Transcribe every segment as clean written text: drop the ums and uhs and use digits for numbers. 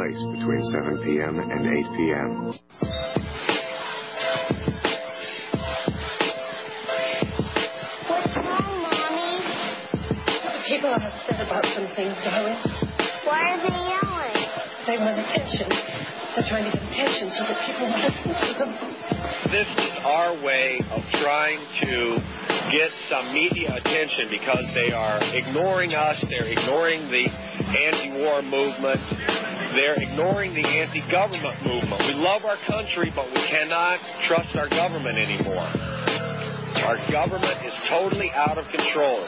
place between 7 p.m. and 8 p.m. What's wrong, Mommy? The people are upset about some things, darling. Why are they yelling? They want attention. They're trying to get attention so that people will listen to them. This is our way of trying to get some media attention because they are ignoring us. They're ignoring the anti-war movement. They're ignoring the anti-government movement. We love our country, but we cannot trust our government anymore. Our government is totally out of control.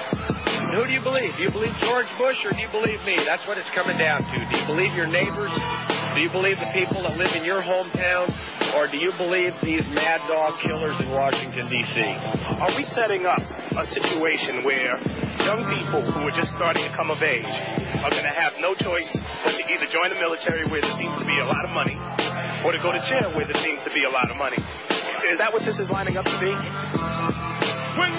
Who do you believe? Do you believe George Bush or do you believe me? That's what it's coming down to. Do you believe your neighbors? Do you believe the people that live in your hometown? Or do you believe these mad dog killers in Washington, D.C.? Are we setting up a situation where young people who are just starting to come of age are going to have no choice but to either join the military where there seems to be a lot of money or to go to jail where there seems to be a lot of money? Is that what this is lining up to be? When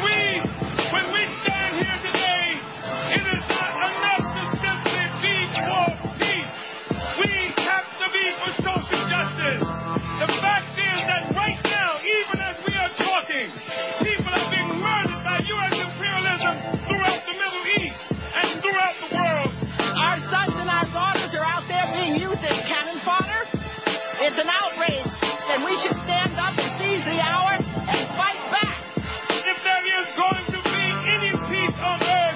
we stand here today, it is not enough to simply be for peace. We have to be for social justice. The fact is that right now, even as we are talking, people are being murdered by U.S. imperialism throughout the Middle East and throughout the world. Our sons and our daughters are out there being used as cannon fodder. It's an outrage, and we should stand up and seize the hour and fight back. If there is going to be any peace on earth,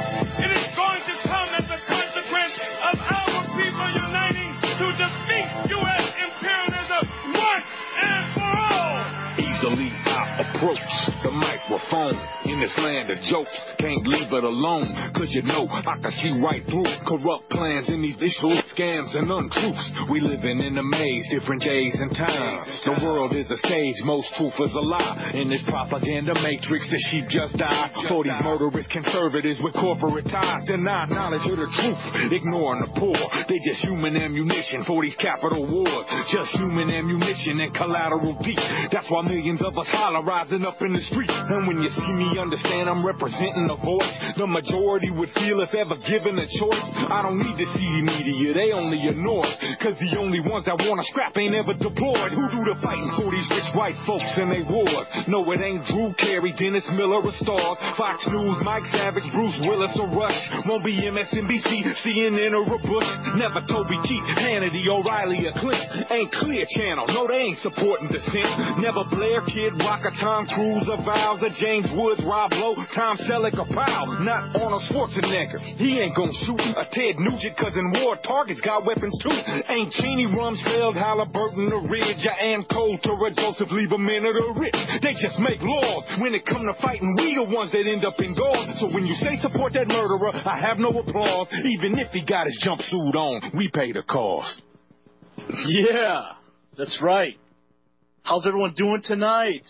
it is going to come as a consequence of our people uniting to defeat U.S. imperialism once and for all. Easily I approach the microphone. In this land of jokes, can't leave it alone. Cause you know I can see right through corrupt plans in these issues, scams and untruths. We living in a maze, different days and times. The world is a stage, most truth is a lie. In this propaganda matrix, the sheep just died. For these murderous conservatives with corporate ties, deny knowledge of the truth, ignoring the poor. They just human ammunition for these capital wars. Just human ammunition and collateral deep. That's why millions of us holler rising up in the streets. And when you see me understand I'm representing a voice the majority would feel if ever given a choice. I don't need to see the media, they only annoy. Cause the only ones that wanna scrap ain't ever deployed. Who do the fighting for these rich white folks and they wars? No, it ain't Drew Carey, Dennis Miller or Starr, Fox News, Mike Savage, Bruce Willis or Rush. Won't be MSNBC, CNN or a Bush. Never Toby Keith, Hannity, O'Reilly or Clint. Ain't Clear Channel, no they ain't supporting dissent. Never Blair, Kid Rock or Tom Cruise or Viles or James Woods, Rob Lowe, Tom Selleck or Powell. Not Arnold Schwarzenegger, he ain't gonna shoot a Ted Nugent cause in war targets got weapons too. Ain't Cheney, Rumsfeld, Halliburton or Ridge or Ann Coulter or Joseph Lieberman or the rich. They just make laws. When it come to fighting, we the ones that end up in gauze. So when you say support that murderer, I have no applause. Even if he got his jumpsuit on, we pay the cost. Yeah, that's right. How's everyone doing tonight?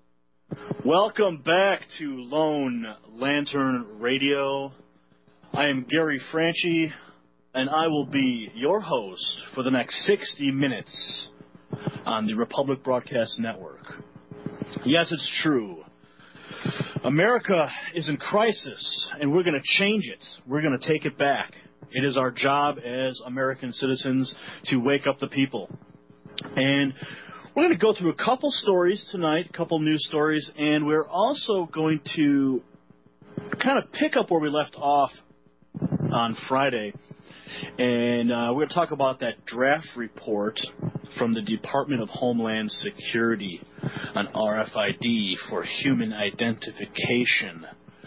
Welcome back to Lone Lantern Radio. I am Gary Franchi, and I will be your host for the next 60 minutes on the Republic Broadcast Network. Yes, it's true. America is in crisis, and we're going to change it. We're going to take it back. It is our job as American citizens to wake up the people. And we're going to go through a couple stories tonight, a couple news stories, and we're also going to kind of pick up where we left off on Friday. And we're going to talk about that draft report from the Department of Homeland Security on RFID for human identification.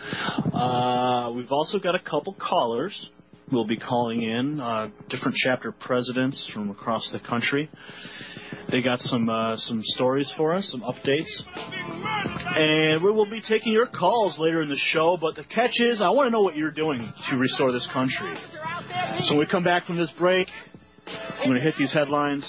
We've also got a couple callers. We'll be calling in different chapter presidents from across the country. They got some stories for us, some updates. And we will be taking your calls later in the show. But the catch is, I want to know what you're doing to restore this country. So when we come back from this break, I'm going to hit these headlines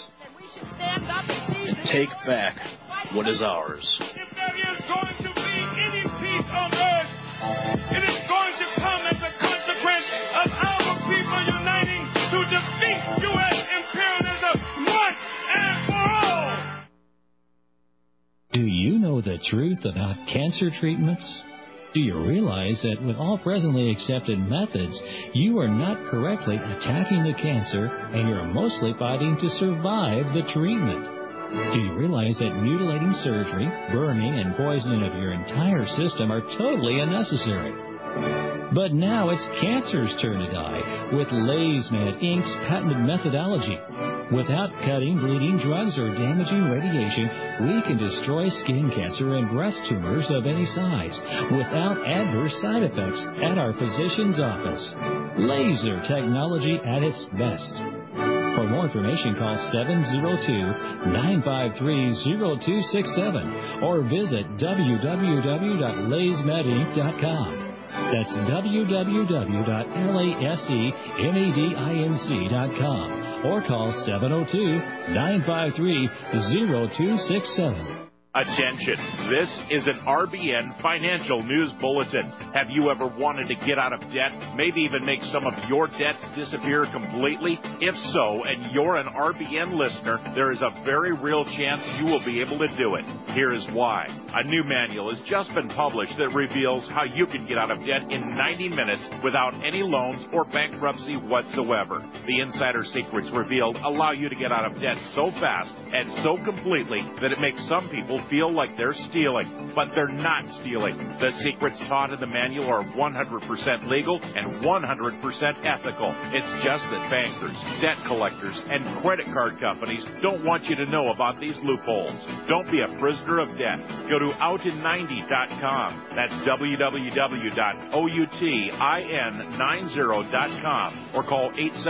and take back what is ours. If there is going to be any peace on earth, it is going to come as a consequence of our people uniting to defeat U.S. imperialism once and for all. Do you know the truth about cancer treatments? Do you realize that with all presently accepted methods, you are not correctly attacking the cancer and you're mostly fighting to survive the treatment? Do you realize that mutilating surgery, burning, and poisoning of your entire system are totally unnecessary? But now it's cancer's turn to die with LaysMed Inc.'s patented methodology. Without cutting, bleeding, drugs, or damaging radiation, we can destroy skin cancer and breast tumors of any size without adverse side effects at our physician's office. Laser technology at its best. For more information, call 702-953-0267 or visit www.laysmedinc.com. That's www.laysmedinc.com or call 702-953-0267. Attention, this is an RBN Financial News Bulletin. Have you ever wanted to get out of debt, maybe even make some of your debts disappear completely? If so, and you're an RBN listener, there is a very real chance you will be able to do it. Here is why. A new manual has just been published that reveals how you can get out of debt in 90 minutes without any loans or bankruptcy whatsoever. The insider secrets revealed allow you to get out of debt so fast and so completely that it makes some people feel like they're stealing, but they're not stealing. The secrets taught in the manual are 100% legal and 100% ethical. It's just that bankers, debt collectors, and credit card companies don't want you to know about these loopholes. Don't be a prisoner of debt. Go to outin90.com. That's www.outin90.com or call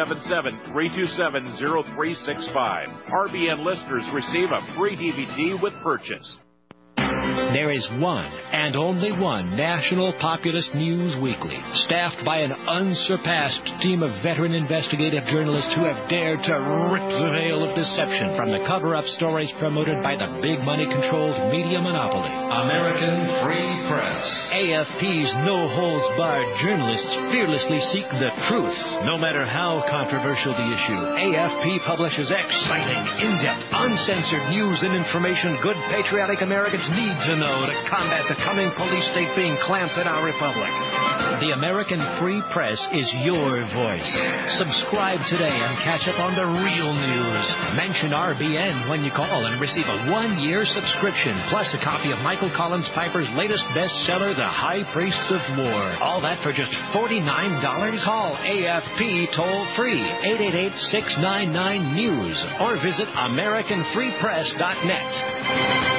877-327-0365. RBN listeners receive a free DVD with purchase. There is one and only one national populist news weekly, staffed by an unsurpassed team of veteran investigative journalists who have dared to rip the veil of deception from the cover-up stories promoted by the big money-controlled media monopoly. American Free Press. AFP's no-holds-barred journalists fearlessly seek the truth, no matter how controversial the issue. AFP publishes exciting, in-depth, uncensored news and information good patriotic Americans need to know to combat the coming police state being clamped in our republic. The American Free Press is your voice. Subscribe today and catch up on the real news. Mention RBN when you call and receive a 1-year subscription, plus a copy of Michael Collins Piper's latest bestseller, The High Priests of War. All that for just $49. Call AFP toll-free, 888-699-NEWS, or visit AmericanFreePress.net.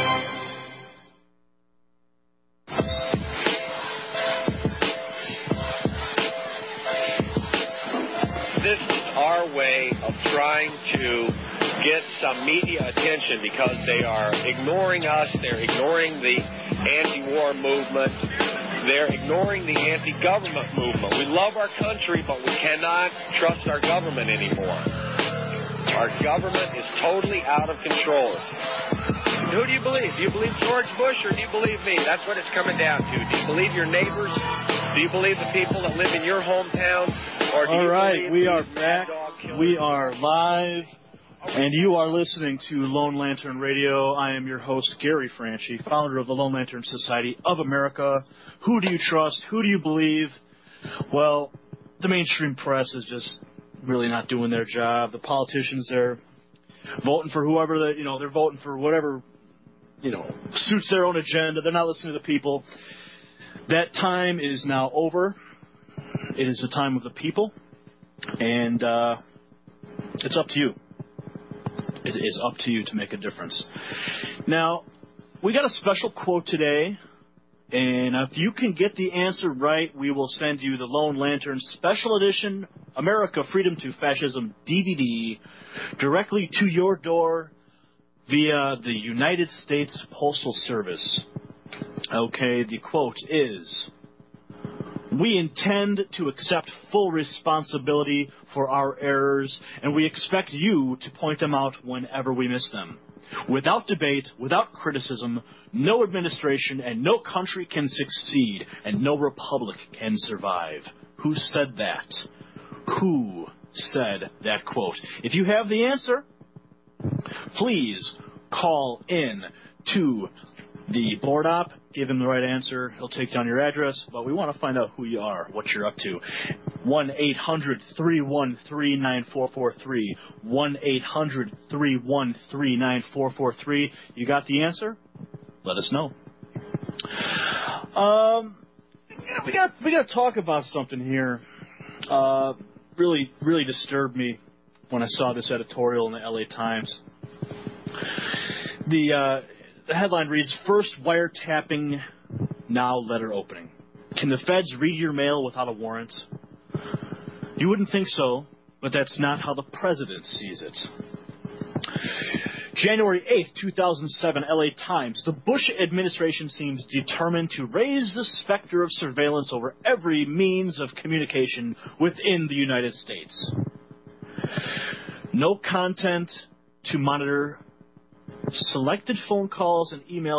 This is our way of trying to get some media attention because they are ignoring us. They're ignoring the anti-war movement. They're ignoring the anti-government movement. We love our country, but we cannot trust our government anymore. Our government is totally out of control. Who do you believe? Do you believe George Bush or do you believe me? That's what it's coming down to. Do you believe your neighbors? Do you believe the people that live in your hometown? Or do All you right, believe we are back. We are live, and you are listening to Lone Lantern Radio. I am your host, Gary Franchi, founder of the Lone Lantern Society of America. Who do you trust? Who do you believe? Well, the mainstream press is just really not doing their job. The politicians, they're voting for whoever, they're voting for whatever, suits their own agenda. They're not listening to the people. That time is now over. It is the time of the people, and it's up to you. It is up to you to make a difference. Now, we got a special quote today, and if you can get the answer right, we will send you the Lone Lantern Special Edition America Freedom to Fascism DVD directly to your door via the United States Postal Service. Okay, the quote is, "We intend to accept full responsibility for our errors, and we expect you to point them out whenever we miss them. Without debate, without criticism, no administration and no country can succeed, and no republic can survive." Who said that? Who said that quote? If you have the answer, please call in to The board op, give him the right answer. He'll take down your address, but we want to find out who you are, what you're up to. 1-800-313-9443. 1-800-313-9443. You got the answer? Let us know. We got to talk about something here. Really disturbed me when I saw this editorial in the LA Times. The headline reads, "First wiretapping, now letter opening. Can the feds read your mail without a warrant?" You wouldn't think so, but that's not how the president sees it. January 8th, 2007, LA Times. The Bush administration seems determined to raise the specter of surveillance over every means of communication within the United States. No content to monitor selected phone calls and emails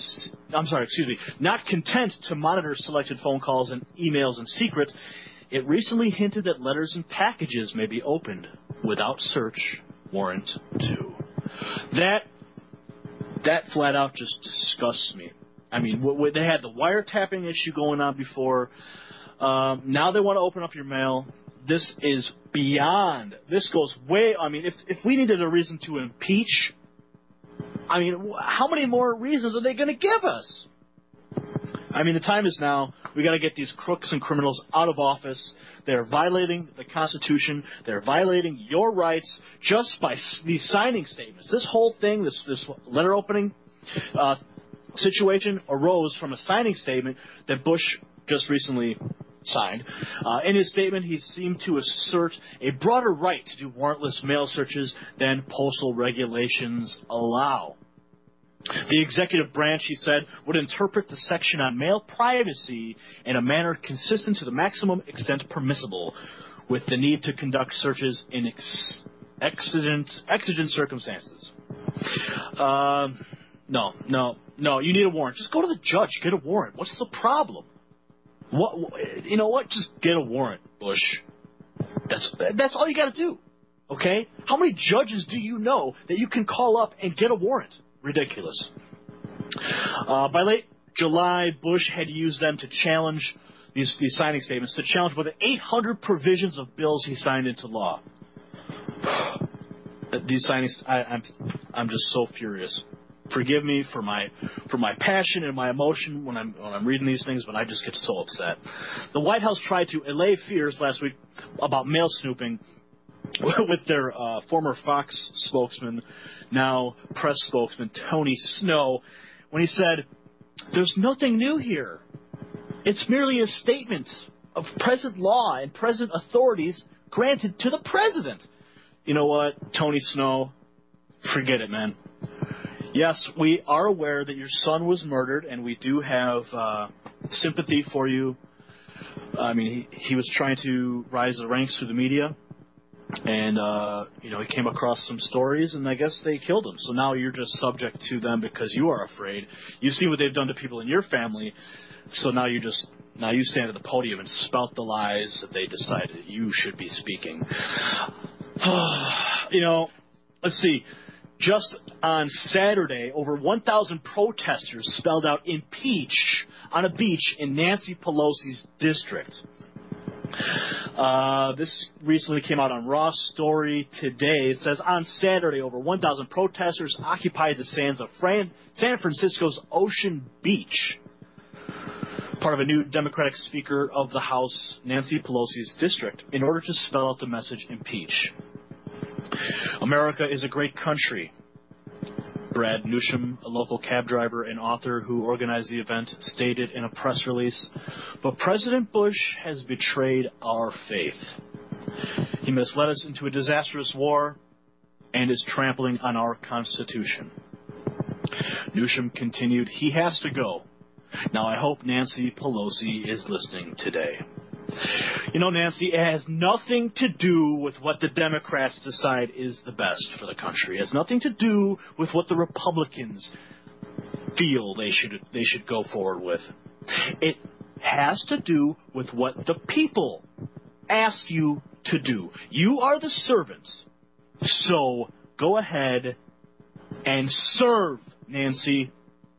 not content to monitor selected phone calls and emails in secret, it recently hinted that letters and packages may be opened without search warrant too. That flat out just disgusts me. I mean, they had the wiretapping issue going on before. Now they want to open up your mail. This is beyond. This goes way. I mean, if we needed a reason to impeach, I mean, how many more reasons are they going to give us? I mean, the time is now. We got to get these crooks and criminals out of office. They're violating the Constitution. They're violating your rights just by these signing statements. This whole thing, this letter opening situation arose from a signing statement that Bush just recently signed. In his statement, he seemed to assert a broader right to do warrantless mail searches than postal regulations allow. The executive branch, he said, would interpret the section on mail privacy in a manner consistent to the maximum extent permissible, with the need to conduct searches in exigent circumstances. No, you need a warrant. Just go to the judge, get a warrant. What's the problem? You know what? Just get a warrant, Bush. That's all you got to do, okay? How many judges do you know that you can call up and get a warrant? Ridiculous. By late July, Bush had used them to challenge these signing statements, to challenge more than 800 provisions of bills he signed into law. These signings, I'm just so furious. Forgive me for my passion and my emotion when I'm reading these things, but I just get so upset. The White House tried to allay fears last week about mail snooping with their former Fox spokesman, now press spokesman, Tony Snow, when he said, "There's nothing new here. It's merely a statement of present law and present authorities granted to the president." You know what, Tony Snow? Forget it, man. Yes, we are aware that your son was murdered, and we do have sympathy for you. I mean, he was trying to rise the ranks through the media. And, he came across some stories, and I guess they killed him. So now you're just subject to them because you are afraid. You see what they've done to people in your family, so now you stand at the podium and spout the lies that they decided you should be speaking. Let's see. Just on Saturday, over 1,000 protesters spelled out "impeach" on a beach in Nancy Pelosi's district. This recently came out on Raw Story today. It says, on Saturday, over 1,000 protesters occupied the sands of San Francisco's Ocean Beach, part of a new Democratic Speaker of the House, Nancy Pelosi's district, in order to spell out the message "impeach." America is a great country. Brad Newsham, a local cab driver and author who organized the event, stated in a press release, "But President Bush has betrayed our faith. He misled us into a disastrous war and is trampling on our Constitution." Newsham continued, "He has to go. Now I hope Nancy Pelosi is listening today." You know, Nancy, it has nothing to do with what the Democrats decide is the best for the country. It has nothing to do with what the Republicans feel they should go forward with. It has to do with what the people ask you to do. You are the servants, so go ahead and serve, Nancy.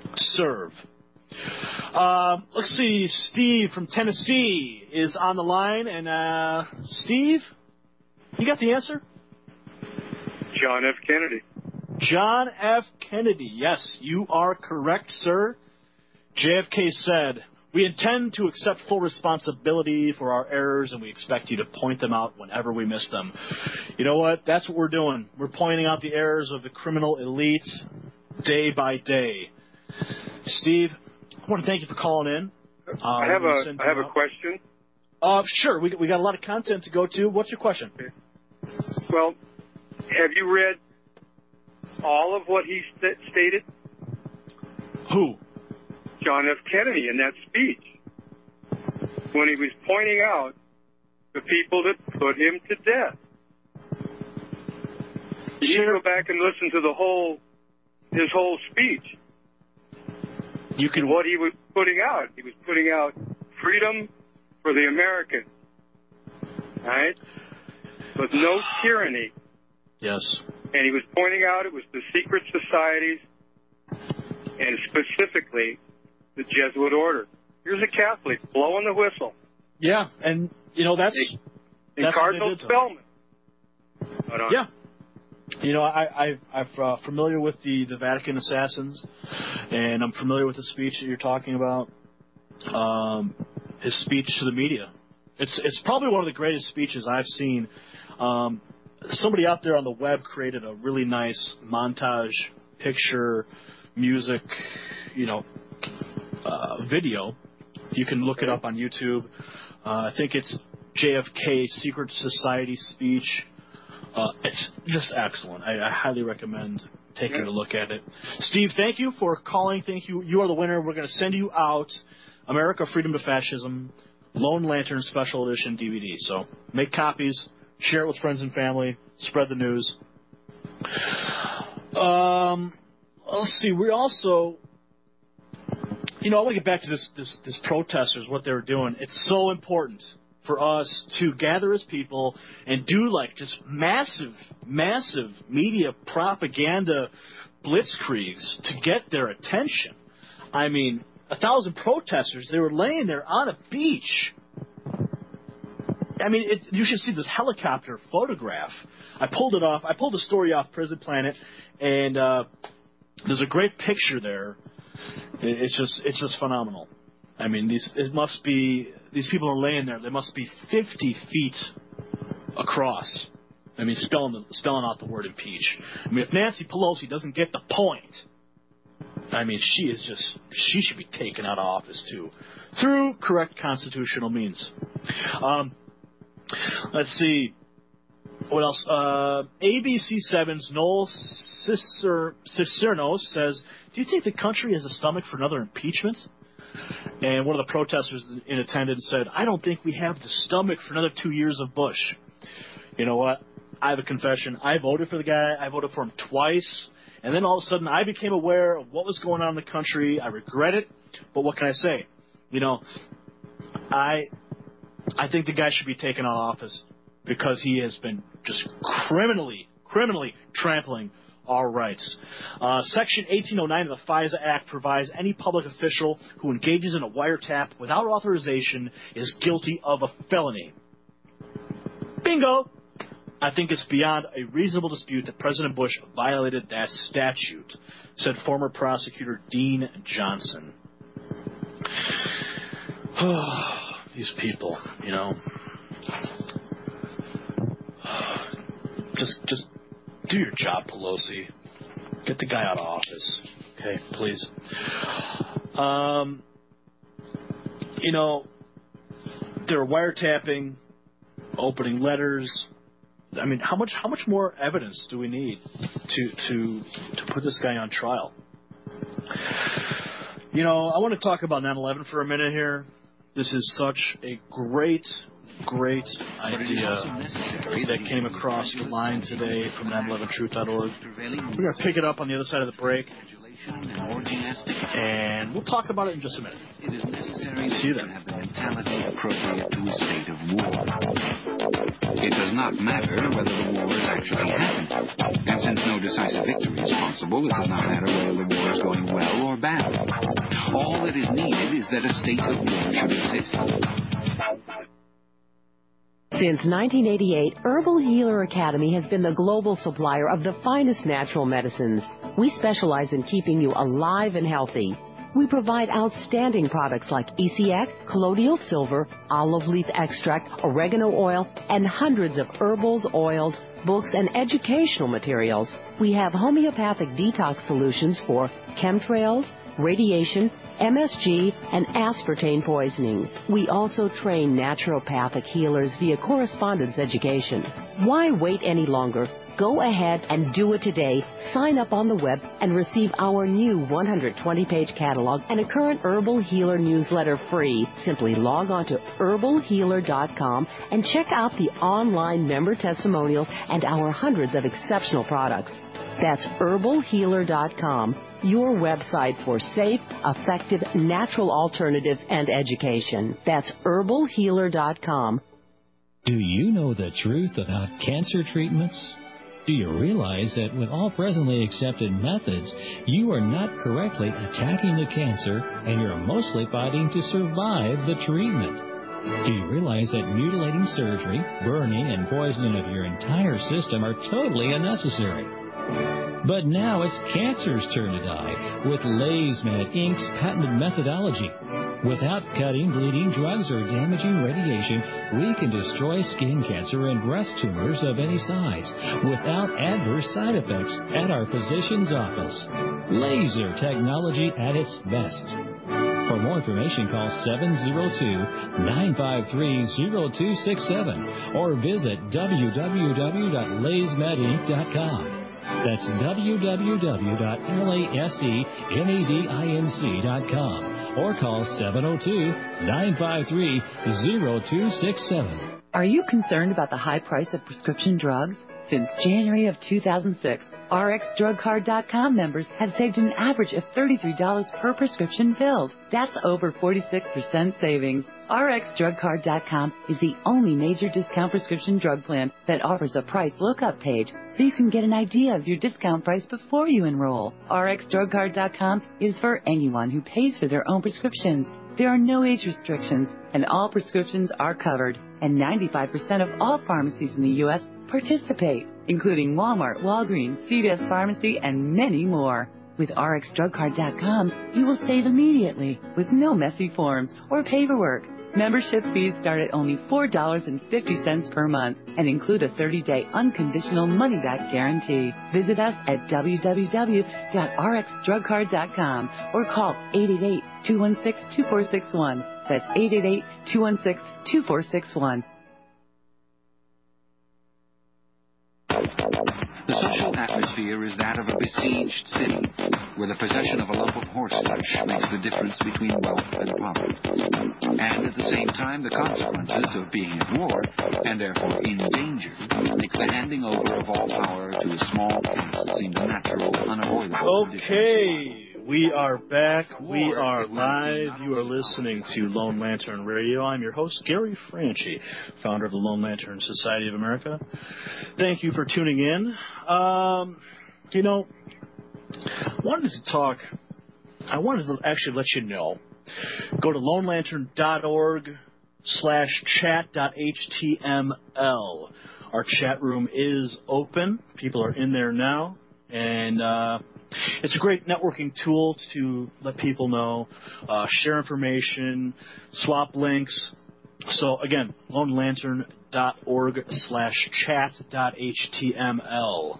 serve. Let's see. Steve from Tennessee is on the line. And, Steve, you got the answer? John F. Kennedy. John F. Kennedy. Yes, you are correct, sir. JFK said, "We intend to accept full responsibility for our errors, and we expect you to point them out whenever we miss them." You know what? That's what we're doing. We're pointing out the errors of the criminal elite day by day. Steve, I want to thank you for calling in. I have a question. Sure. We got a lot of content to go to. What's your question? Okay. Well, have you read all of what he stated? Who? John F. Kennedy in that speech, when he was pointing out the people that put him to death. You need to go back and listen to his whole speech. What he was putting out. He was putting out freedom for the American, right? With no tyranny. Yes. And he was pointing out it was the secret societies, and specifically the Jesuit order. Here's a Catholic blowing the whistle. Yeah, and that's Cardinal Spellman. Yeah. I'm familiar with the Vatican assassins, and I'm familiar with the speech that you're talking about. His speech to the media. It's probably one of the greatest speeches I've seen. Somebody out there on the web created a really nice montage, picture, music, video. You can look it up on YouTube. I think it's JFK Secret Society speech. It's just excellent. I highly recommend taking a look at it. Steve, thank you for calling. Thank you. You are the winner. We're going to send you out America, Freedom to Fascism, Lone Lantern Special Edition DVD. So make copies, share it with friends and family, spread the news. Let's see. We also... I want to get back to this protesters, what they were doing. It's so important for us to gather as people and do just massive media propaganda blitzkriegs to get their attention. I mean, 1,000 protesters, they were laying there on a beach. I mean, you should see this helicopter photograph. I pulled it off. I pulled the story off Prison Planet, and there's a great picture there. It's just phenomenal. I mean, these people are laying there. They must be 50 feet across. I mean, spelling out the word impeach. I mean, if Nancy Pelosi doesn't get the point, I mean, she should be taken out of office too, through correct constitutional means. Let's see. What else? ABC7's Noel Cicerno says, "Do you think the country has a stomach for another impeachment?" And one of the protesters in attendance said, "I don't think we have the stomach for another 2 years of Bush." You know what? I have a confession. I voted for the guy. I voted for him twice. And then all of a sudden I became aware of what was going on in the country. I regret it. But what can I say? I think the guy should be taken out of office because he has been just criminally trampling our rights. Section 1809 of the FISA Act provides any public official who engages in a wiretap without authorization is guilty of a felony. Bingo! I think it's beyond a reasonable dispute that President Bush violated that statute, said former prosecutor Dean Johnson. These people, Just do your job, Pelosi. Get the guy out of office. Okay, please. They're wiretapping, opening letters. I mean, how much more evidence do we need to put this guy on trial? I want to talk about 9/11 for a minute here. This is such a great idea that came across the line today from 911truth.org. We're going to pick it up on the other side of the break, and we'll talk about it in just a minute. See you then. mentality appropriate to a state of war. It does not matter whether the war has actually happened, and since no decisive victory is possible, it does not matter whether the war is going well or bad. All that is needed is that a state of war should exist. Since 1988, Herbal Healer Academy has been the global supplier of the finest natural medicines. We specialize in keeping you alive and healthy. We provide outstanding products like ECX, colloidal silver, olive leaf extract, oregano oil, and hundreds of herbals, oils, books, and educational materials. We have homeopathic detox solutions for chemtrails, radiation, MSG, and aspartame poisoning. We also train naturopathic healers via correspondence education. Why wait any longer? Go ahead and do it today. Sign up on the web and receive our new 120-page catalog and a current Herbal Healer newsletter free. Simply log on to herbalhealer.com and check out the online member testimonials and our hundreds of exceptional products. That's herbalhealer.com, your website for safe, effective, natural alternatives and education. That's herbalhealer.com. Do you know the truth about cancer treatments? Do you realize that with all presently accepted methods, you are not correctly attacking the cancer and you're mostly fighting to survive the treatment? Do you realize that mutilating surgery, burning, and poisoning of your entire system are totally unnecessary? But now it's cancer's turn to die with LaysMed Inc.'s patented methodology. Without cutting, bleeding, drugs, or damaging radiation, we can destroy skin cancer and breast tumors of any size without adverse side effects at our physician's office. Laser technology at its best. For more information, call 702-953-0267 or visit www.laysmedinc.com. That's www.lasemedinc.com or call 702-953-0267. Are you concerned about the high price of prescription drugs? Since January of 2006, RxDrugCard.com members have saved an average of $33 per prescription filled. That's over 46% savings. RxDrugCard.com is the only major discount prescription drug plan that offers a price lookup page so you can get an idea of your discount price before you enroll. RxDrugCard.com is for anyone who pays for their own prescriptions. There are no age restrictions, and all prescriptions are covered, and 95% of all pharmacies in the U.S. participate, including Walmart, Walgreens, CVS Pharmacy, and many more. With RxDrugCard.com, you will save immediately with no messy forms or paperwork. Membership fees start at only $4.50 per month and include a 30-day unconditional money-back guarantee. Visit us at www.rxdrugcard.com or call 888-216-2461. That's 888-216-2461. The social atmosphere is that of a besieged city, where the possession of a lump of horseflesh makes the difference between wealth and poverty. And at the same time, the consequences of being at war, and therefore in danger, makes the handing over of all power to a small case that seems natural, unavoidable. Okay, we are back. We are live. You are listening to Lone Lantern Radio. I'm your host, Gary Franchi, founder of the Lone Lantern Society of America. Thank you for tuning in. I wanted to actually let you know. Go to lonelantern.org/chat.html. Our chat room is open. People are in there now. And it's a great networking tool to let people know, share information, swap links. So, again, lonelantern.org/chat.html.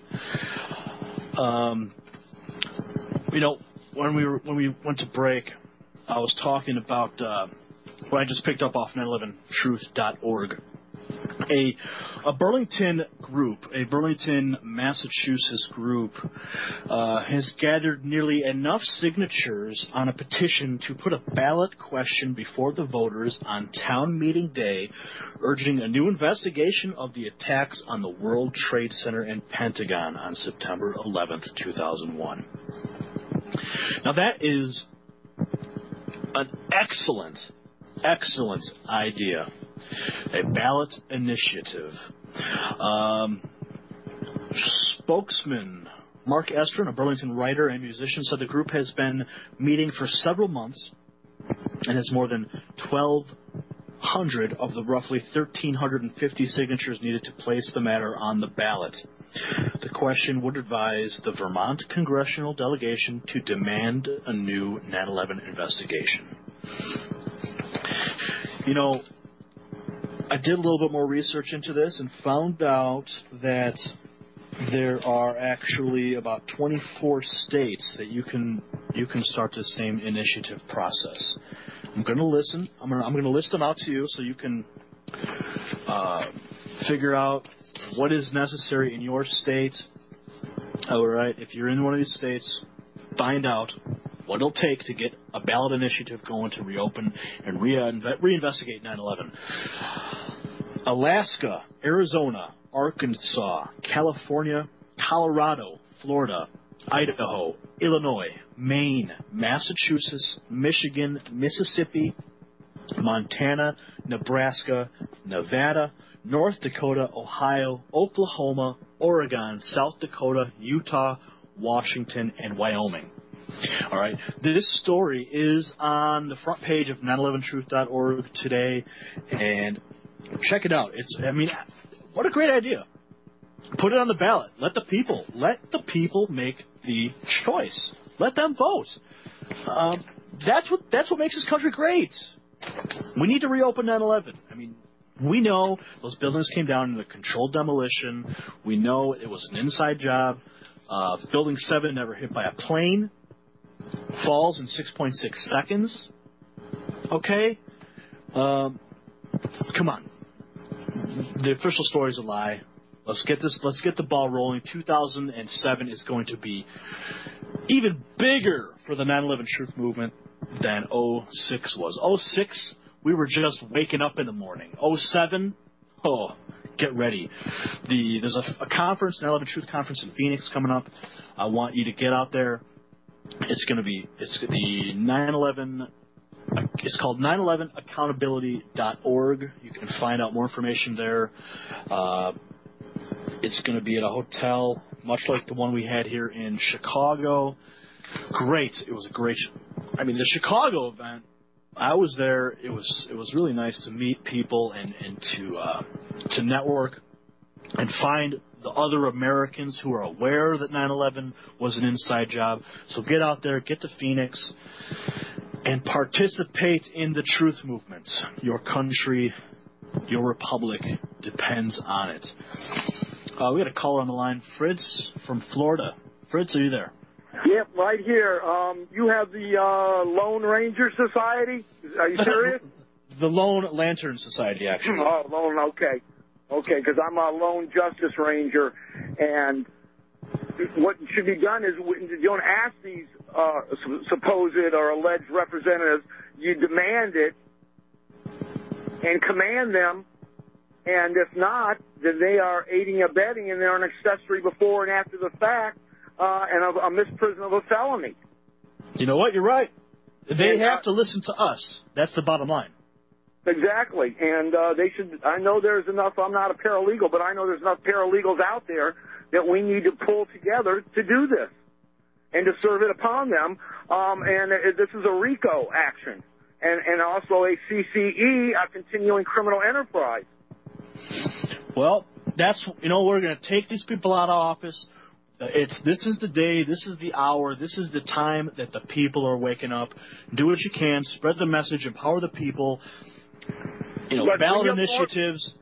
When we went to break, I was talking about what I just picked up off 911truth.org. A Burlington group, a Burlington, Massachusetts group, has gathered nearly enough signatures on a petition to put a ballot question before the voters on town meeting day, urging a new investigation of the attacks on the World Trade Center and Pentagon on September 11th, 2001. Now that is an excellent Excellent idea. A ballot initiative. Spokesman Mark Estrin, a Burlington writer and musician, said the group has been meeting for several months and has more than 1,200 of the roughly 1,350 signatures needed to place the matter on the ballot. The question would advise the Vermont congressional delegation to demand a new 9/11 investigation. You know, I did a little bit more research into this and found out that there are actually about 24 states that you can start the same initiative process. I'm going to listen. I'm going to list them out to you so you can figure out what is necessary in your state. All right, if you're in one of these states, find out what it'll take to get a ballot initiative going to reopen and reinvestigate 9/11. Alaska, Arizona, Arkansas, California, Colorado, Florida, Idaho, Illinois, Maine, Massachusetts, Michigan, Mississippi, Montana, Nebraska, Nevada, North Dakota, Ohio, Oklahoma, Oregon, South Dakota, Utah, Washington, and Wyoming. All right. This story is on the front page of 911truth.org today, and check it out. What a great idea. Put it on the ballot. Let the people make the choice. Let them vote. That's what makes this country great. We need to reopen 9/11. We know those buildings came down in a controlled demolition. We know it was an inside job. Building 7 never hit by a plane. Falls in 6.6 seconds. Okay? Come on. The official story is a lie. Let's get the ball rolling. 2007 is going to be even bigger for the 9/11 truth movement than 06 was. 06, we were just waking up in the morning. 07, get ready. There's a conference, 9/11 Truth Conference in Phoenix coming up. I want you to get out there. It's the 9/11. It's called 911accountability.org. You can find out more information there. It's going to be at a hotel, much like the one we had here in Chicago. Great. It was the Chicago event, I was there. It was really nice to meet people and to network and find the other Americans who are aware that 9/11 was an inside job. So get out there, get to Phoenix, and participate in the truth movement. Your country, your republic depends on it. We got a caller on the line, Fritz from Florida. Fritz, are you there? Yep, right here. You have the Lone Ranger Society? Are you serious? The Lone Lantern Society, actually. Oh, Lone, okay. Okay, because I'm a Lone Justice Ranger, and what should be done is you don't ask these supposed or alleged representatives. You demand it and command them, and if not, then they are aiding and abetting, and they're an accessory before and after the fact, and a misprision of a felony. You know what? You're right. They have to listen to us. That's the bottom line. Exactly, and they should. I know there's enough. I'm not a paralegal, but I know there's enough paralegals out there that we need to pull together to do this and to serve it upon them. And this is a RICO action, and also a CCE, a continuing criminal enterprise. Well, we're going to take these people out of office. This is the day, this is the hour, this is the time that the people are waking up. Do what you can, spread the message, empower the people. Ballot initiatives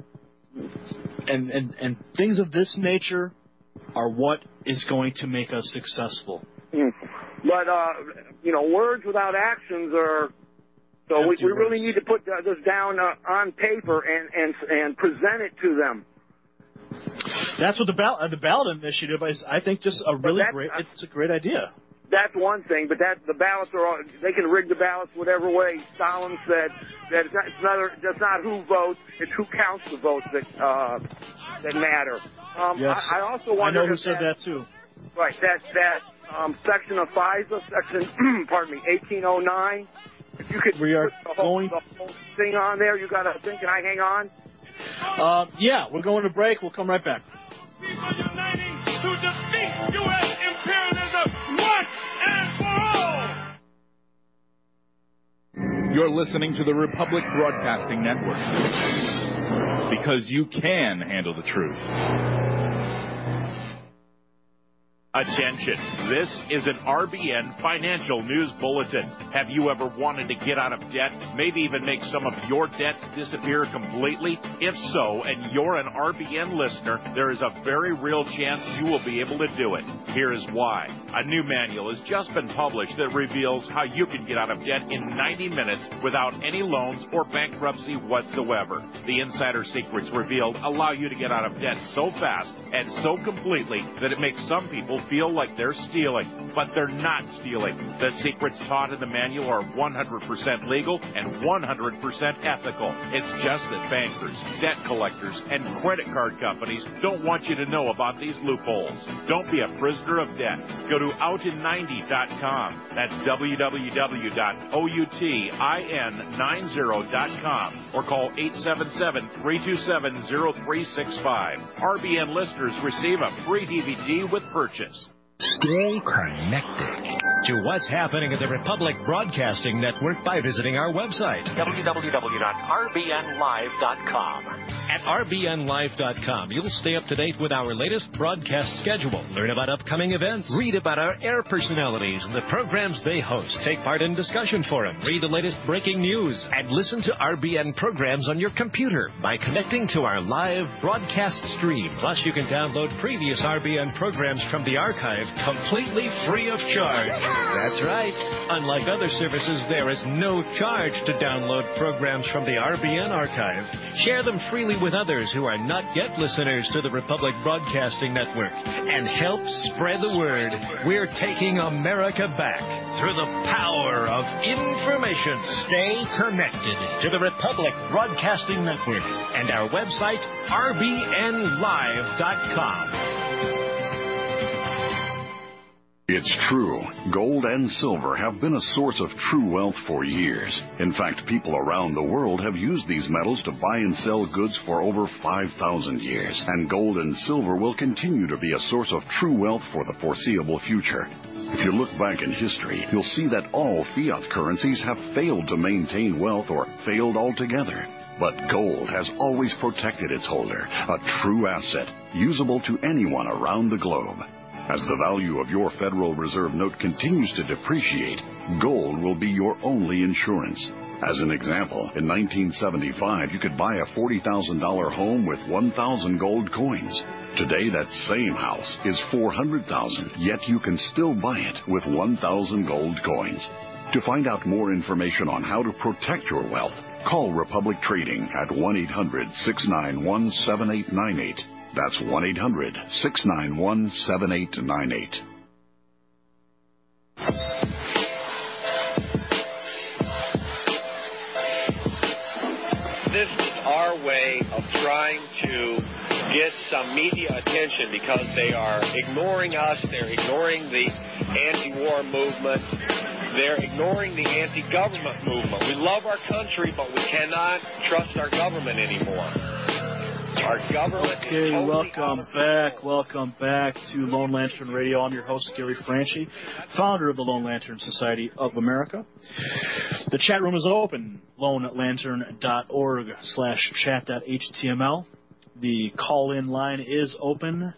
and things of this nature are what is going to make us successful. But words without actions are. So we really need to put this down on paper and present it to them. That's what the ballot initiative is. I think just it's a great idea. That's one thing, but the ballots they can rig the ballots whatever way. Stalin said that that's not who votes, it's who counts the votes that matter. Yes. I also wonder. I know who said that too. Right, that section of FISA, section 1809, If you could We are put the whole thing on there, you got a thing. Can I hang on? Yeah, we're going to break. We'll come right back. People uniting to defeat U.S. imperialism once and for all. You're listening to the Republic Broadcasting Network. Because you can handle the truth. Attention, this is an RBN financial news bulletin. Have you ever wanted to get out of debt, maybe even make some of your debts disappear completely? If so, and you're an RBN listener, there is a very real chance you will be able to do it. Here is why. A new manual has just been published that reveals how you can get out of debt in 90 minutes without any loans or bankruptcy whatsoever. The insider secrets revealed allow you to get out of debt so fast and so completely that it makes some people feel like they're stealing, but they're not stealing. The secrets taught in the manual are 100% legal and 100% ethical. It's just that bankers, debt collectors, and credit card companies don't want you to know about these loopholes. Don't be a prisoner of debt. Go to outin90.com. That's www.outin90.com or call 877-327-0365. RBN listeners receive a free DVD with purchase. Stay connected to what's happening at the Republic Broadcasting Network by visiting our website, www.rbnlive.com. At rbnlive.com, you'll stay up to date with our latest broadcast schedule, learn about upcoming events, read about our air personalities and the programs they host, take part in discussion forum, read the latest breaking news, and listen to RBN programs on your computer by connecting to our live broadcast stream. Plus, you can download previous RBN programs from the archive completely free of charge. That's right. Unlike other services, there is no charge to download programs from the RBN archive. Share them freely with others who are not yet listeners to the Republic Broadcasting Network and help spread the word. We're taking America back through the power of information. Stay connected to the Republic Broadcasting Network and our website, rbnlive.com. It's true. Gold and silver have been a source of true wealth for years. In fact, people around the world have used these metals to buy and sell goods for over 5,000 years. And gold and silver will continue to be a source of true wealth for the foreseeable future. If you look back in history, you'll see that all fiat currencies have failed to maintain wealth or failed altogether. But gold has always protected its holder, a true asset, usable to anyone around the globe. As the value of your Federal Reserve note continues to depreciate, gold will be your only insurance. As an example, in 1975, you could buy a $40,000 home with 1,000 gold coins. Today, that same house is $400,000, yet you can still buy it with 1,000 gold coins. To find out more information on how to protect your wealth, call Republic Trading at 1-800-691-7898. That's 1-800-691-7898. This is our way of trying to get some media attention because they are ignoring us. They're ignoring the anti-war movement. They're ignoring the anti-government movement. We love our country, but we cannot trust our government anymore. Our government Okay, welcome back to Lone Lantern Radio. I'm your host, Gary Franchi, founder of the Lone Lantern Society of America. The chat room is open, lonelantern.org/chat.html. The call-in line is open,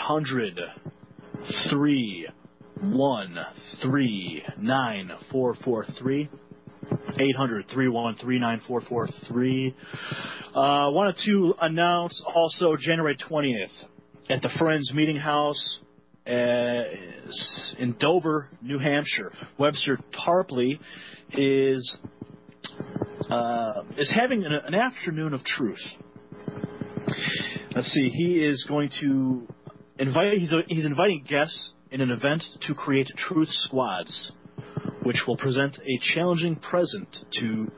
800-313-9443. 800-313-9443. Wanted to announce also January 20th at the Friends Meeting House in Dover, New Hampshire. Webster Tarpley is having an afternoon of truth. Let's see. He is going to he's inviting guests in an event to create truth squads, which will present a challenging presence to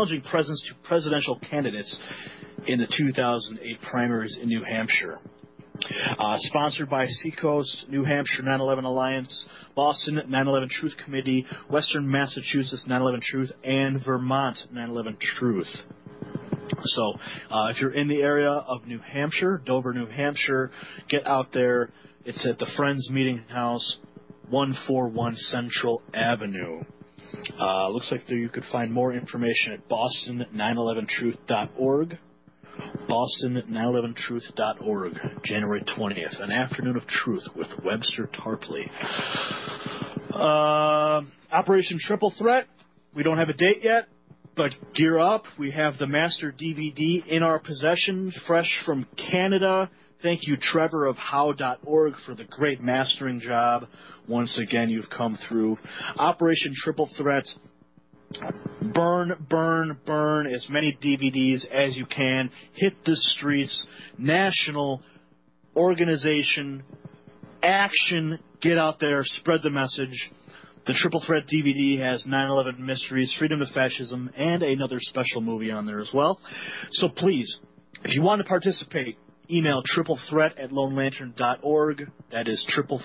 presidential candidates in the 2008 primaries in New Hampshire. Sponsored by Seacoast, New Hampshire 9/11 Alliance, Boston 9/11 Truth Committee, Western Massachusetts 9/11 Truth, and Vermont 9/11 Truth. So if you're in the area of New Hampshire, Dover, New Hampshire, get out there. It's at the Friends Meeting House, 141 Central Avenue. Looks like you could find more information at boston911truth.org. Boston911truth.org, January 20th, an afternoon of truth with Webster Tarpley. Operation Triple Threat, we don't have a date yet, but gear up. We have the master DVD in our possession, fresh from Canada. Thank you, Trevor of how.org, for the great mastering job. Once again, you've come through. Operation Triple Threat. Burn, burn, burn as many DVDs as you can. Hit the streets. National organization. Action. Get out there. Spread the message. The Triple Threat DVD has 9/11 Mysteries, Freedom to Fascism, and another special movie on there as well. So please, if you want to participate, email triplethreat@lonelantern.org. That is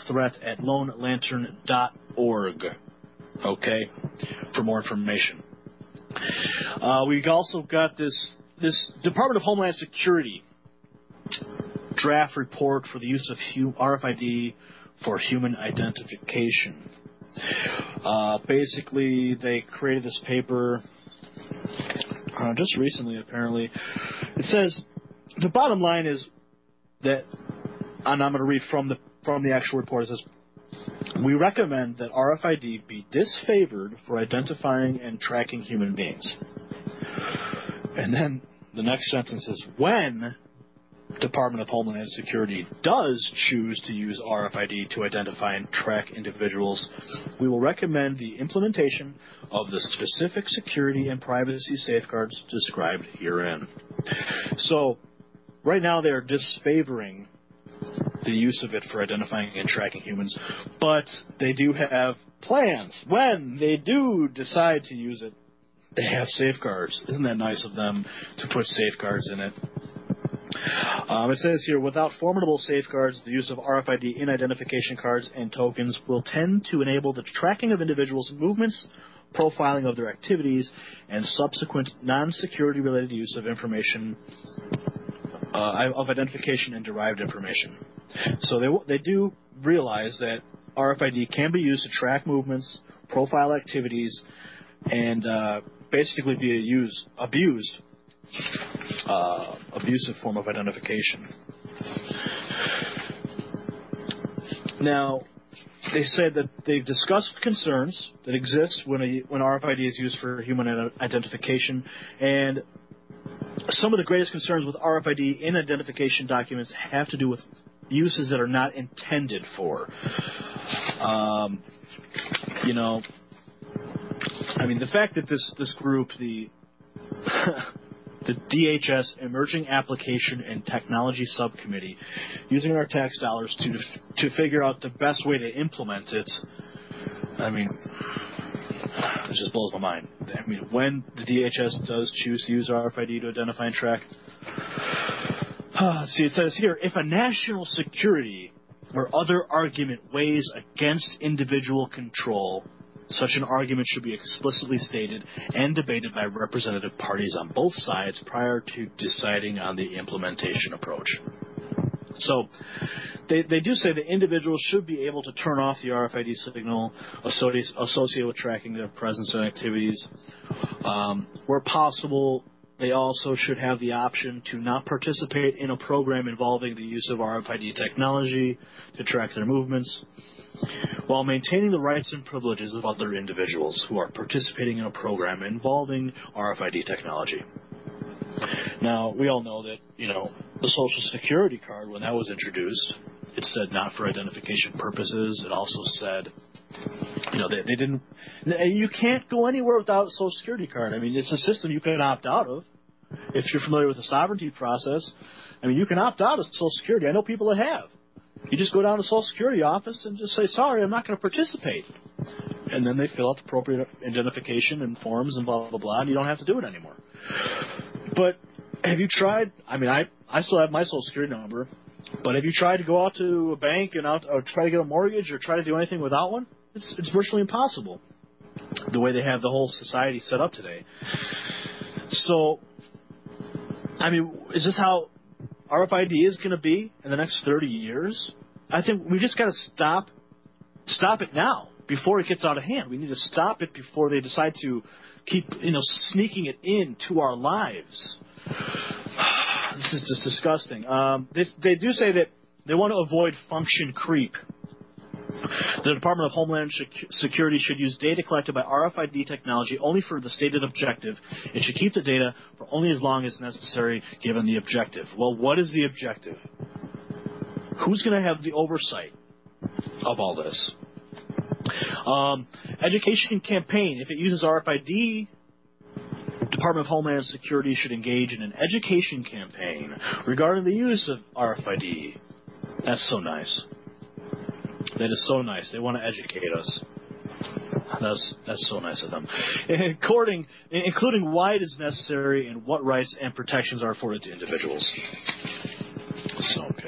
triplethreat@lonelantern.org. Okay, for more information. We also got this Department of Homeland Security draft report for the use of RFID for human identification. Basically, they created this paper just recently, apparently. It says the bottom line is that, and I'm going to read from the actual report. It says, we recommend that RFID be disfavored for identifying and tracking human beings. And then the next sentence is, when Department of Homeland Security does choose to use RFID to identify and track individuals, we will recommend the implementation of the specific security and privacy safeguards described herein. So, right now they are disfavoring the use of it for identifying and tracking humans, but they do have plans. When they do decide to use it, they have safeguards. Isn't that nice of them to put safeguards in it? It says here, without formidable safeguards, the use of RFID in identification cards and tokens will tend to enable the tracking of individuals' movements, profiling of their activities, and subsequent non-security related use of information, of identification and derived information. So they do realize that RFID can be used to track movements, profile activities, and basically be abusive form of identification. Now, they said that they've discussed concerns that exist when RFID is used for human identification, and some of the greatest concerns with RFID in identification documents have to do with uses that are not intended for. The fact that this group, the DHS Emerging Application and Technology Subcommittee, using our tax dollars to figure out the best way to implement it, it just blows my mind. When the DHS does choose to use RFID to identify and track, see, it says here, if a national security or other argument weighs against individual control, such an argument should be explicitly stated and debated by representative parties on both sides prior to deciding on the implementation approach. So, they do say that individuals should be able to turn off the RFID signal associated with tracking their presence and activities. Where possible, they also should have the option to not participate in a program involving the use of RFID technology to track their movements, while maintaining the rights and privileges of other individuals who are participating in a program involving RFID technology. Now, we all know that, the Social Security card, when that was introduced, it said not for identification purposes. It also said, they didn't, you can't go anywhere without a Social Security card. It's a system you can opt out of. If you're familiar with the sovereignty process, you can opt out of Social Security. I know people that have. You just go down to the Social Security office and just say, sorry, I'm not going to participate. And then they fill out the appropriate identification and forms and blah, blah, blah, and you don't have to do it anymore. But have you tried? I still have my Social Security number. But have you tried to go out to a bank and or try to get a mortgage or try to do anything without one? It's virtually impossible, the way they have the whole society set up today. So, I mean, is this how RFID is going to be in the next 30 years? I think we just got to stop it now before it gets out of hand. We need to stop it before they decide to keep, sneaking it into our lives. This is just disgusting. They do say that they want to avoid function creep. The Department of Homeland Security should use data collected by RFID technology only for the stated objective. It should keep the data for only as long as necessary given the objective. Well, what is the objective? Who's going to have the oversight of all this? Education campaign. If it uses RFID, Department of Homeland Security should engage in an education campaign regarding the use of RFID. That's so nice. That is so nice. They want to educate us. That's so nice of them. Including why it is necessary and what rights and protections are afforded to individuals. So, okay.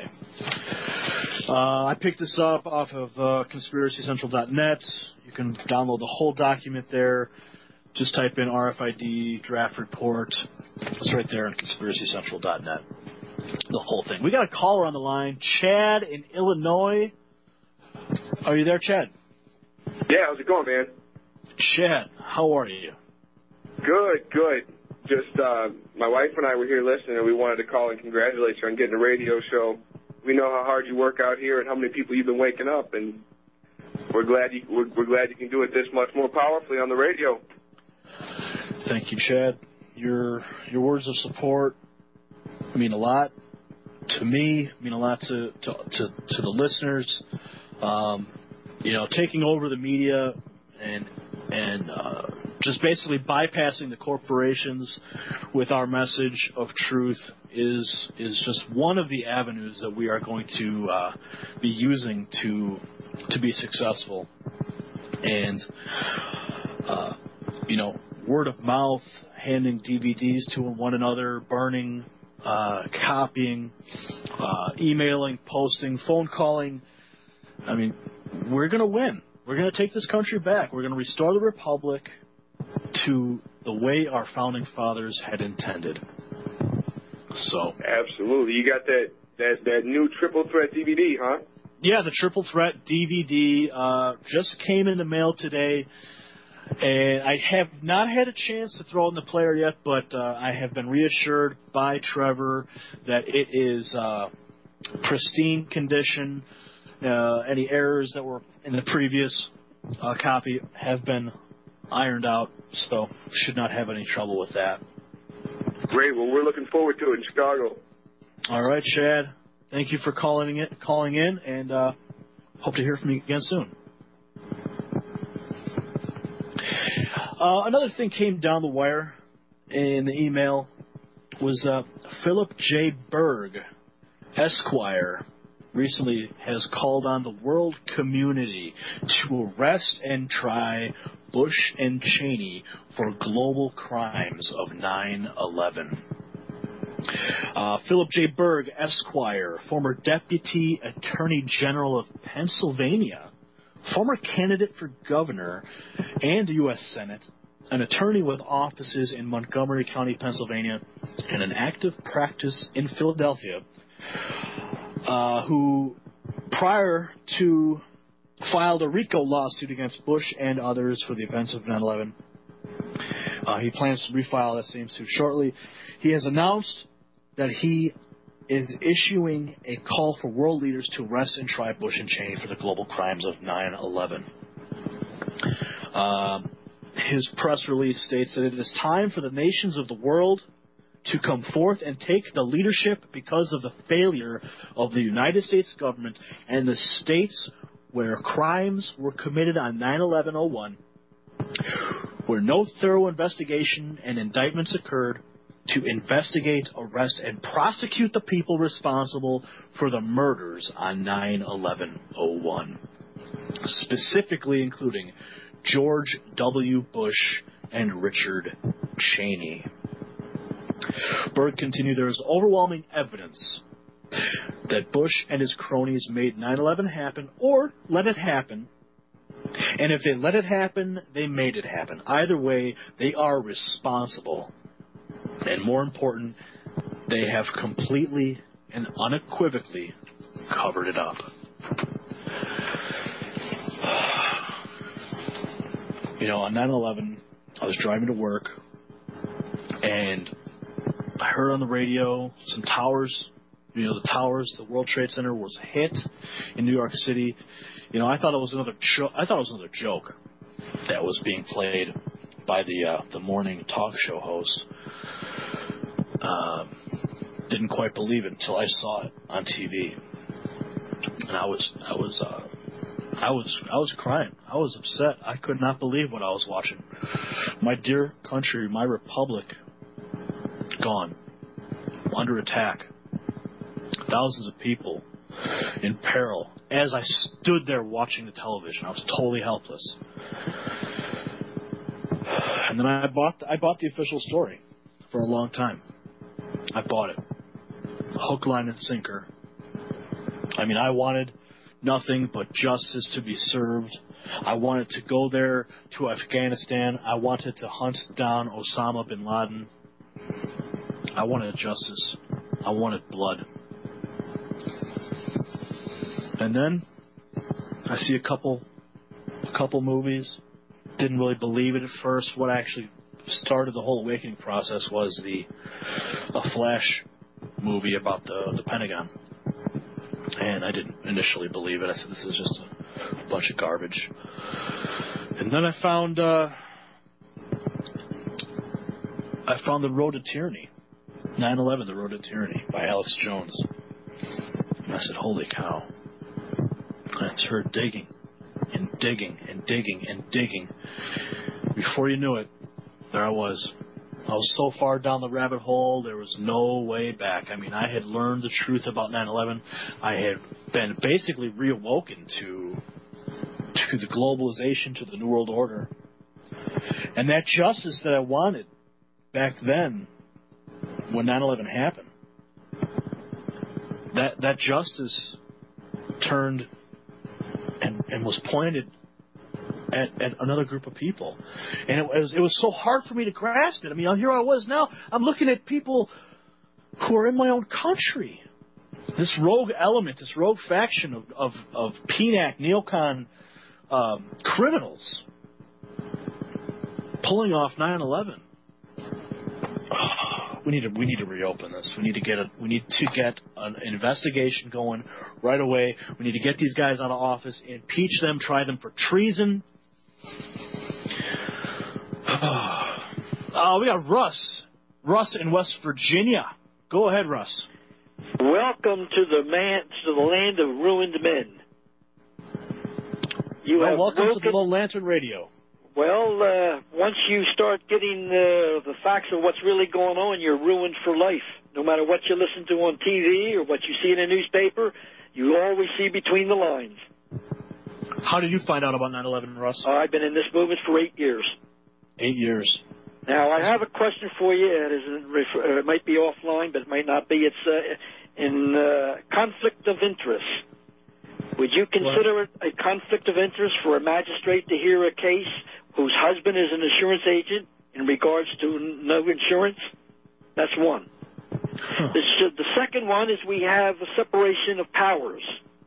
I picked this up off of conspiracycentral.net. You can download the whole document there. Just type in RFID draft report. It's right there on conspiracycentral.net. The whole thing. We got a caller on the line, Chad in Illinois. Are you there, Chad? Yeah, how's it going, man? Chad, how are you? Good. Just my wife and I were here listening, and we wanted to call and congratulate you on getting a radio show. We know how hard you work out here and how many people you've been waking up, and we're glad you can do it this much more powerfully on the radio. Thank you, Chad. Your words of support mean a lot to me, mean a lot to the listeners. Taking over the media and just basically bypassing the corporations with our message of truth is just one of the avenues that we are going to be using to be successful. And word of mouth, handing DVDs to one another, burning, copying, emailing, posting, phone calling. I mean, we're going to win. We're going to take this country back. We're going to restore the republic to the way our founding fathers had intended. So absolutely, you got that new Triple Threat DVD, huh? Yeah, the Triple Threat DVD just came in the mail today, and I have not had a chance to throw it in the player yet, but I have been reassured by Trevor that it is pristine condition. Any errors that were in the previous copy have been ironed out, so should not have any trouble with that. Great. Well, we're looking forward to it in Chicago. All right, Chad. Thank you for calling in, and hope to hear from you again soon. Another thing came down the wire in the email was Philip J. Berg, Esquire, recently has called on the world community to arrest and try Bush and Cheney for global crimes of 9/11. Philip J. Berg, Esquire, former Deputy Attorney General of Pennsylvania, former candidate for governor and U.S. Senate, an attorney with offices in Montgomery County, Pennsylvania, and an active practice in Philadelphia, who prior to filed a RICO lawsuit against Bush and others for the events of 9/11. He plans to refile that same suit shortly. He has announced that he is issuing a call for world leaders to arrest and try Bush and Cheney for the global crimes of 9/11. His press release states that it is time for the nations of the world to come forth and take the leadership because of the failure of the United States government and the states where crimes were committed on 9/11/01, where no thorough investigation and indictments occurred, to investigate, arrest, and prosecute the people responsible for the murders on 9/11/01, specifically including George W. Bush and Richard Cheney. Berg continued, there is overwhelming evidence that Bush and his cronies made 9/11 happen or let it happen. And if they let it happen, they made it happen. Either way, they are responsible. And more important, they have completely and unequivocally covered it up. You know, on 9/11, I was driving to work, and I heard on the radio some towers, the World Trade Center was hit in New York City. You know, I thought it was another joke that was being played by the morning talk show host. Didn't quite believe it until I saw it on TV, and I was crying. I was upset. I could not believe what I was watching. My dear country, my republic, gone, under attack. Thousands of people in peril. As I stood there watching the television, I was totally helpless. And then I bought the official story for a long time. I bought it, hook, line, and sinker. I mean, I wanted nothing but justice to be served. I wanted to go there to Afghanistan. I wanted to hunt down Osama bin Laden. I wanted justice. I wanted blood. And then I see a couple movies. Didn't really believe it at first. What actually started the whole awakening process was a Flash movie about the Pentagon. And I didn't initially believe it. I said, this is just a bunch of garbage. And then I found The Road to Tyranny. 9/11, The Road to Tyranny by Alex Jones. And I said, holy cow. And it's her digging and digging and digging and digging. Before you knew it, there I was. I was so far down the rabbit hole, there was no way back. I mean, I had learned the truth about 9/11. I had been basically reawoken to the globalization, to the New World Order. And that justice that I wanted back then, when 9/11 happened, that justice turned and was pointed at another group of people. And it was so hard for me to grasp it. I mean, here I was now. I'm looking at people who are in my own country. This rogue element, this rogue faction of PNAC, neocon criminals pulling off 9/11. We need to reopen this. We need to get an investigation going right away. We need to get these guys out of office, impeach them, try them for treason. We got Russ. Russ in West Virginia. Go ahead, Russ. Welcome to the land of ruined men. Welcome to the Lone Lantern Radio. Well, once you start getting the facts of what's really going on, you're ruined for life. No matter what you listen to on TV or what you see in a newspaper, you always see between the lines. How did you find out about 9/11, Russ? I've been in this movement for 8 years. 8 years. Now, I have a question for you. It might be offline, but it might not be. It's in conflict of interest. Would you consider it a conflict of interest for a magistrate to hear a case whose husband is an insurance agent in regards to no insurance? That's one. Huh. The second one is we have a separation of powers.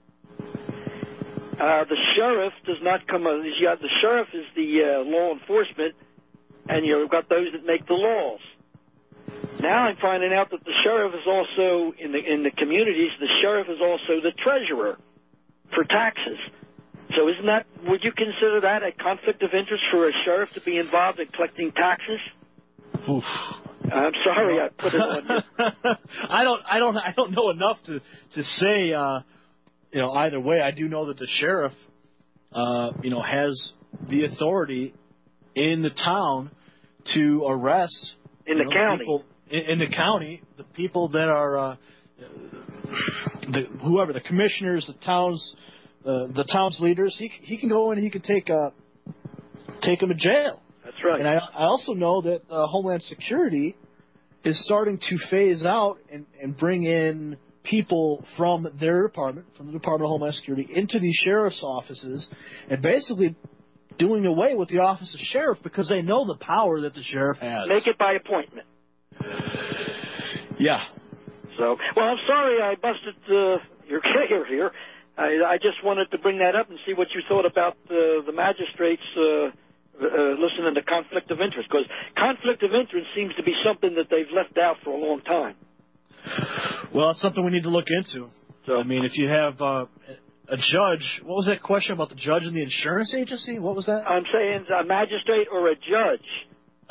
The sheriff does not come. The sheriff is the law enforcement, and you've got those that make the laws. Now I'm finding out that the sheriff is also in the communities. The sheriff is also the treasurer for taxes. So would you consider that a conflict of interest for a sheriff to be involved in collecting taxes? Oof. I'm sorry, I put it on you. I don't know enough to say either way. I do know that the sheriff has the authority in the town to arrest in the county. People, in the county, the people that are whoever, the commissioners, the town's leaders. He can go in and he can take them to jail. That's right. And I also know that Homeland Security is starting to phase out and bring in people from their department, from the Department of Homeland Security, into these sheriff's offices and basically doing away with the office of sheriff because they know the power that the sheriff has. Make it by appointment. Yeah. So, well, I'm sorry I busted your career here. I just wanted to bring that up and see what you thought about the magistrates listening to conflict of interest, because conflict of interest seems to be something that they've left out for a long time. Well, it's something we need to look into. So, I mean, if you have a judge, what was that question about the judge and the insurance agency? What was that? I'm saying a magistrate or a judge.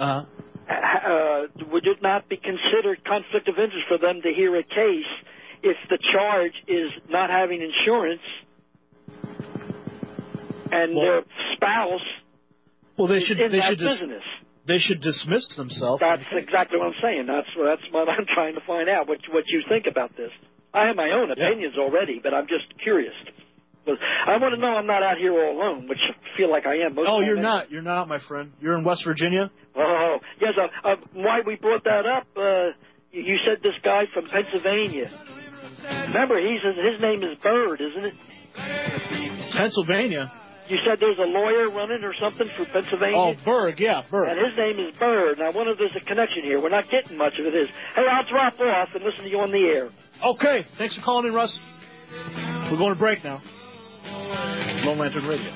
Would it not be considered conflict of interest for them to hear a case if the charge is not having insurance and their spouse is in that business? They should dismiss themselves. That's exactly what I'm saying. That's what I'm trying to find out, what you think about this. I have my own opinions already, but I'm just curious. I want to know I'm not out here all alone, which I feel like I am. You're not. You're not, my friend. You're in West Virginia? Oh, yes. Why we brought that up, you said this guy from Pennsylvania. Remember, his name is Bird, isn't it? Pennsylvania? You said there's a lawyer running or something for Pennsylvania? Oh, Berg, yeah, Berg. And his name is Bird. And I wonder if there's a connection here. We're not getting much of it. Hey, I'll drop off and listen to you on the air. Okay. Thanks for calling in, Russ. We're going to break now. Lone Lantern Radio.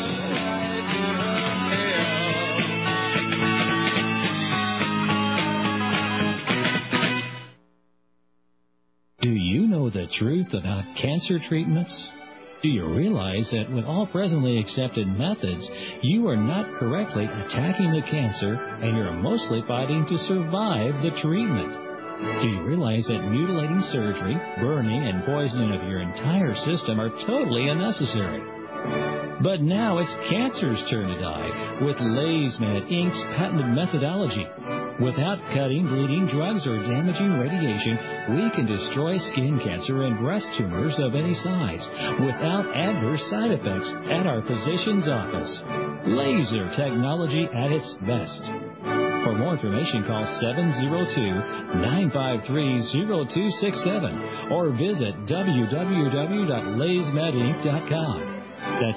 Do you know the truth about cancer treatments? Do you realize that with all presently accepted methods, you are not correctly attacking the cancer and you're mostly fighting to survive the treatment? Do you realize that mutilating surgery, burning, and poisoning of your entire system are totally unnecessary? But now it's cancer's turn to die with LazyMed Inc.'s patented methodology. Without cutting, bleeding, drugs, or damaging radiation, we can destroy skin cancer and breast tumors of any size without adverse side effects at our physician's office. Laser technology at its best. For more information, call 702-953-0267 or visit www.lazymedinc.com. That's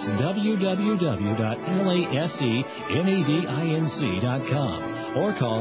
www.lasemedinc.com or call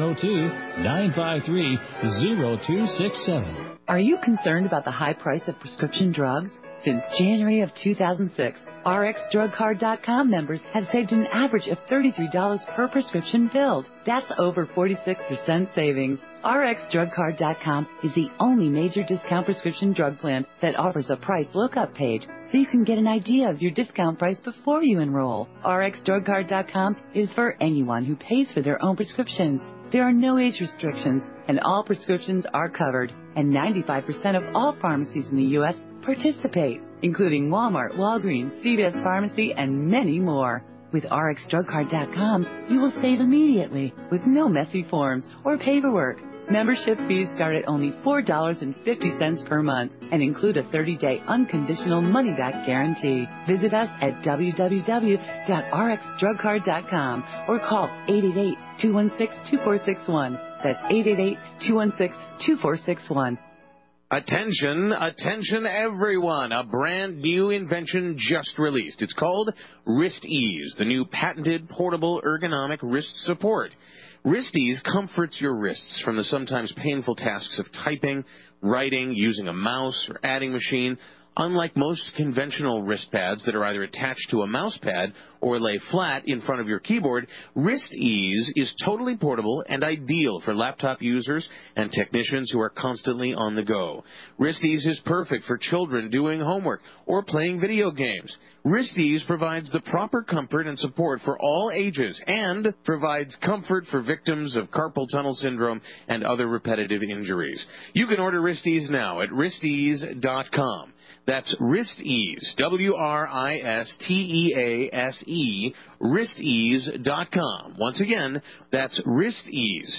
702-953-0267. Are you concerned about the high price of prescription drugs? Since January of 2006, RxDrugCard.com members have saved an average of $33 per prescription filled. That's over 46% savings. RxDrugCard.com is the only major discount prescription drug plan that offers a price lookup page, so you can get an idea of your discount price before you enroll. RxDrugCard.com is for anyone who pays for their own prescriptions. There are no age restrictions, and all prescriptions are covered, and 95% of all pharmacies in the U.S. participate, including Walmart, Walgreens, CVS Pharmacy, and many more. With RxDrugCard.com, you will save immediately with no messy forms or paperwork. Membership fees start at only $4.50 per month and include a 30-day unconditional money-back guarantee. Visit us at www.rxdrugcard.com or call 888-216-2461. That's 888-216-2461. Attention everyone. A brand new invention just released. It's called WristEase, the new patented portable ergonomic wrist support. WristEase comforts your wrists from the sometimes painful tasks of typing, writing, using a mouse, or adding machine. Unlike most conventional wrist pads that are either attached to a mouse pad or lay flat in front of your keyboard, WristEase is totally portable and ideal for laptop users and technicians who are constantly on the go. WristEase is perfect for children doing homework or playing video games. WristEase provides the proper comfort and support for all ages and provides comfort for victims of carpal tunnel syndrome and other repetitive injuries. You can order WristEase now at wristease.com. That's WristEase, WristEase, wristease.com. Once again, that's WristEase,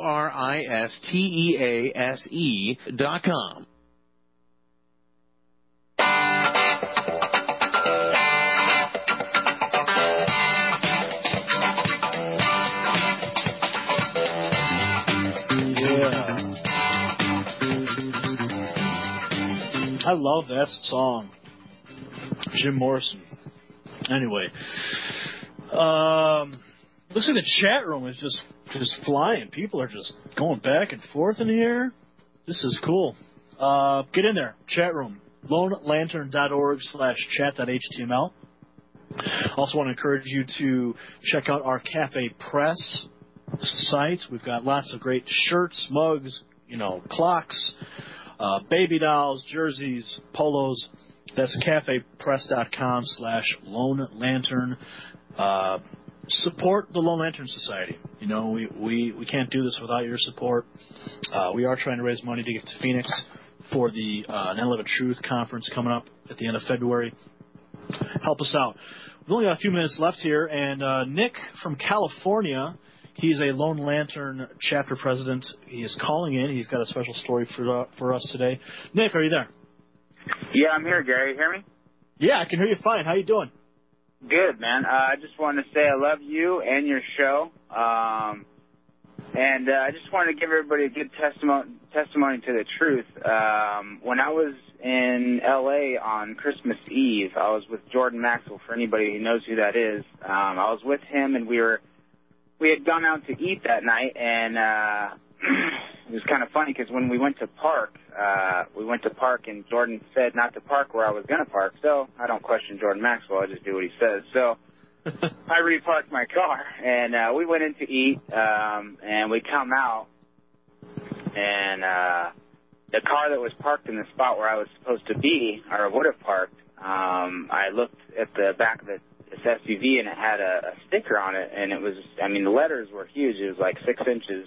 WristEase.com. I love that song. Jim Morrison. Anyway, looks like the chat room is just flying. People are just going back and forth in here. This is cool. Get in there. Chat room. LoneLantern.org/chat.html. Also want to encourage you to check out our Cafe Press site. We've got lots of great shirts, mugs, clocks, baby dolls, jerseys, polos. That's cafepress.com/Lone Lantern. Support the Lone Lantern Society. We can't do this without your support. We are trying to raise money to get to Phoenix for the 9/11 Truth Conference coming up at the end of February. Help us out. We've only got a few minutes left here, and Nick from California, he's a Lone Lantern chapter president. He is calling in. He's got a special story for us today. Nick, are you there? Yeah, I'm here, Gary. You hear me? Yeah, I can hear you fine. How you doing? Good, man. I just wanted to say I love you and your show. And I just wanted to give everybody a good testimony to the truth. When I was in L.A. on Christmas Eve, I was with Jordan Maxwell, for anybody who knows who that is. I was with him, and we had gone out to eat that night, and it was kind of funny because when we went to park, and Jordan said not to park where I was going to park, so I don't question Jordan Maxwell, I just do what he says. So I reparked my car, and we went in to eat, and we come out, and the car that was parked in the spot where I was supposed to be, or would have parked, I looked at the back of this SUV, and it had a sticker on it, and it was, the letters were huge. It was like 6 inches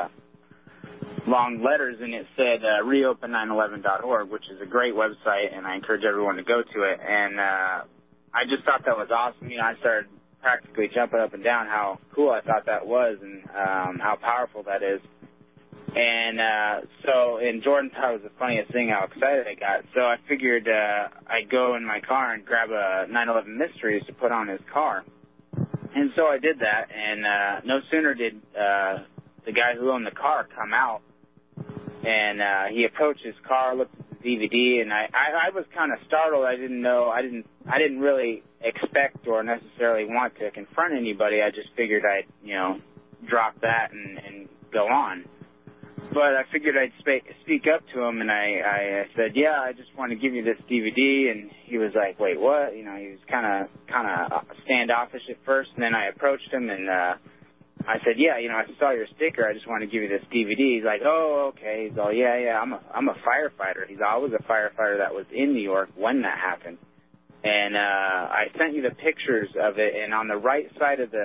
long letters, and it said reopen911.org, which is a great website, and I encourage everyone to go to it. And I just thought that was awesome. I started practically jumping up and down how cool I thought that was, and how powerful that is. And Jordan thought it was the funniest thing how excited I got. So I figured I'd go in my car and grab a 911 Mysteries to put on his car. And so I did that, and no sooner did the guy who owned the car come out, and he approached his car, looked at the DVD, and I was kind of startled. I didn't really expect or necessarily want to confront anybody. I just figured I'd, drop that and go on. But I figured I'd speak up to him, and I said, yeah, I just want to give you this DVD. And he was like, wait, what? He was kind of standoffish at first, and then I approached him, and I said, yeah, I saw your sticker. I just want to give you this DVD. He's like, oh, okay. He's all, yeah, I'm a firefighter. He's always a firefighter that was in New York when that happened. And I sent you the pictures of it, and on the right side of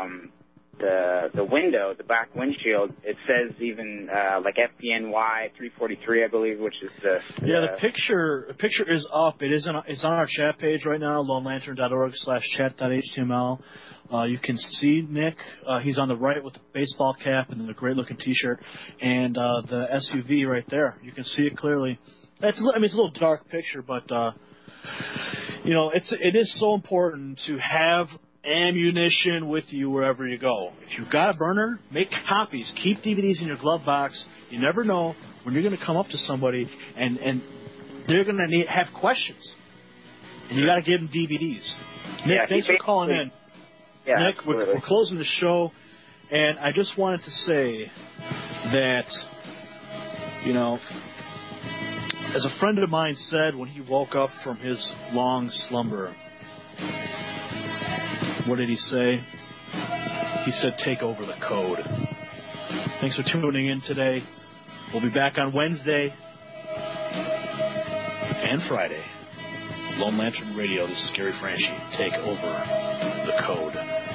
the window, the back windshield, it says even like FPNY 343, I believe, which is the picture is up. It's on our chat page right now, lonelantern.org/chat.html. You can see Nick. He's on the right with the baseball cap and the great looking T-shirt, and the SUV right there. You can see it clearly. It's a little dark picture, but it is so important to have ammunition with you wherever you go. If you've got a burner, make copies. Keep DVDs in your glove box. You never know when you're going to come up to somebody and they're going to have questions. And you got to give them DVDs. Nick, thanks for calling in. Yeah, Nick, we're closing the show, and I just wanted to say that, as a friend of mine said when he woke up from his long slumber, what did he say? He said, take over the code. Thanks for tuning in today. We'll be back on Wednesday and Friday. Lone Lantern Radio, this is Gary Franchi. Take over the code.